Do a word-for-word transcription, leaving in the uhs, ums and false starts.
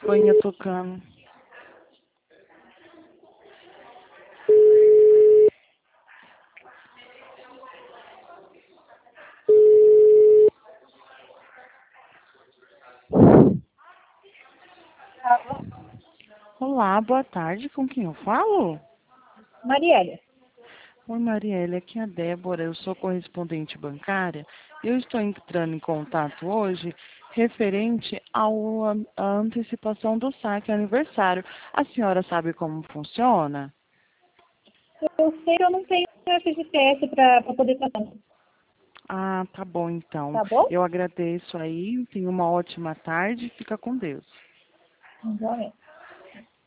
campainha tocando. Olá, boa tarde. Com quem eu falo? Marielle. Oi, Marielle. Aqui é a Débora. Eu sou correspondente bancária. Eu estou entrando em contato hoje referente ao, a, a antecipação do saque aniversário. A senhora sabe como funciona? Eu sei que eu não tenho F G T S para poder passar. Ah, tá bom então. Tá bom? Eu agradeço aí. Tenha uma ótima tarde. Fica com Deus. Igualmente.